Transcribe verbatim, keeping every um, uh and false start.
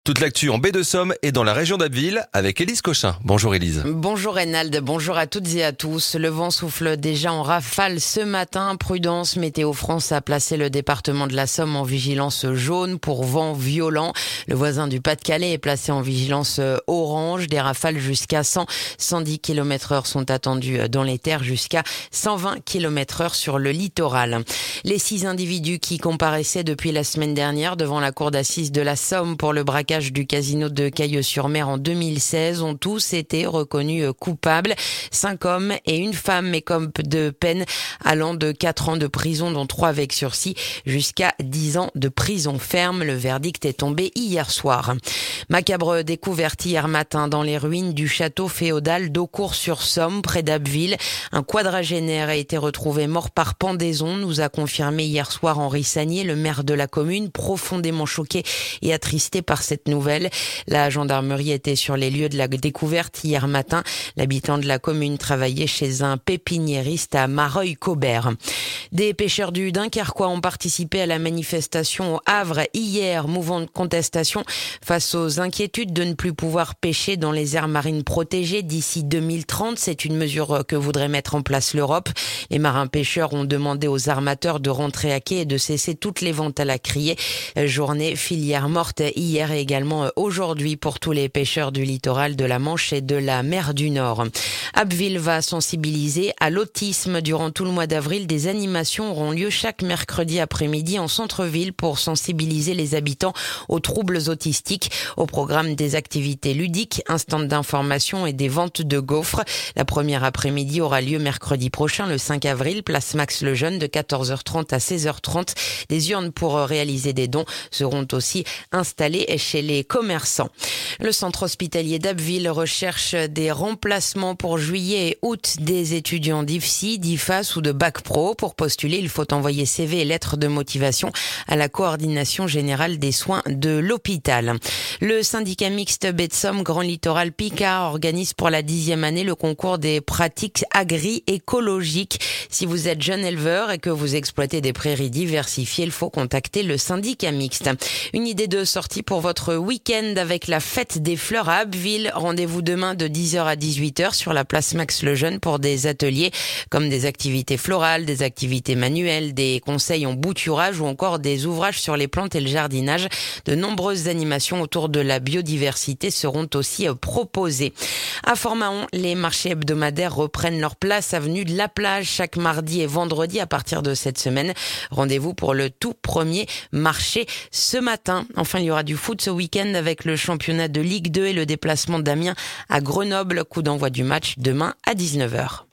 Toute l'actu en baie de Somme et dans la région d'Abbeville avec Élise Cochin. Bonjour Élise. Bonjour Reynald, bonjour à toutes et à tous. Le vent souffle déjà en rafale ce matin. Prudence, Météo France a placé le département de la Somme en vigilance jaune pour vent violent. Le voisin du Pas-de-Calais est placé en vigilance orange. Des rafales jusqu'à cent à cent dix kilomètres heure sont attendues dans les terres, jusqu'à cent vingt kilomètres heure sur le littoral. Les six individus qui comparaissaient depuis la semaine dernière devant la cour d'assises de la Somme pour le braquage du casino de Cailleux-sur-Mer en deux mille seize ont tous été reconnus coupables. Cinq hommes et une femme écopent de peine allant de quatre ans de prison, dont trois avec sursis, jusqu'à dix ans de prison ferme. Le verdict est tombé hier soir. Macabre découverte hier matin dans les ruines du château féodal d'Eaucourt-sur-Somme, près d'Abbeville. Un quadragénaire a été retrouvé mort par pendaison, nous a confirmé hier soir Henri Sagnier, le maire de la commune, profondément choqué et attristé par cette nouvelle. La gendarmerie était sur les lieux de la découverte hier matin. L'habitant de la commune travaillait chez un pépiniériste à Mareuil-Cobert. Des pêcheurs du Dunkerquois ont participé à la manifestation au Havre hier, mouvement de contestation face aux inquiétudes de ne plus pouvoir pêcher dans les aires marines protégées d'ici deux mille trente. C'est une mesure que voudrait mettre en place l'Europe. Les marins pêcheurs ont demandé aux armateurs de rentrer à quai et de cesser toutes les ventes à la criée. Journée filière morte hier et également aujourd'hui pour tous les pêcheurs du littoral de la Manche et de la mer du Nord. Abbeville va sensibiliser à l'autisme. Durant tout le mois d'avril, des animations auront lieu chaque mercredi après-midi en centre-ville pour sensibiliser les habitants aux troubles autistiques. Au programme, des activités ludiques, un stand d'information et des ventes de gaufres. La première après-midi aura lieu mercredi prochain, le cinq avril, place Max Lejeune, de quatorze heures trente à seize heures trente. Des urnes pour réaliser des dons seront aussi installées chez les commerçants. Le centre hospitalier d'Abbeville recherche des remplacements pour juillet et août des étudiants d'I F S I, d'I F A S ou de Bac Pro. Pour postuler, il faut envoyer C V et lettres de motivation à la coordination générale des soins de l'hôpital. Le syndicat mixte Baie de Somme Grand Littoral Picard organise pour la dixième année le concours des pratiques agri-écologiques. Si vous êtes jeune éleveur et que vous exploitez des prairies diversifiées, il faut contacter le syndicat mixte. Une idée de sortie pour votre week-end avec la fête des fleurs à Abbeville. Rendez-vous demain de dix heures à dix-huit heures sur la place Max Lejeune pour des ateliers comme des activités florales, des activités manuelles, des conseils en bouturage ou encore des ouvrages sur les plantes et le jardinage. De nombreuses animations autour de la biodiversité seront aussi proposées. À Fort-Mahon, les marchés hebdomadaires reprennent leur place avenue de la Plage chaque mardi et vendredi à partir de cette semaine. Rendez-vous pour le tout premier marché ce matin. Enfin, il y aura du foot ce week-end avec le championnat de Ligue deux et le déplacement d'Amiens à Grenoble. Coup d'envoi du match demain à dix-neuf heures.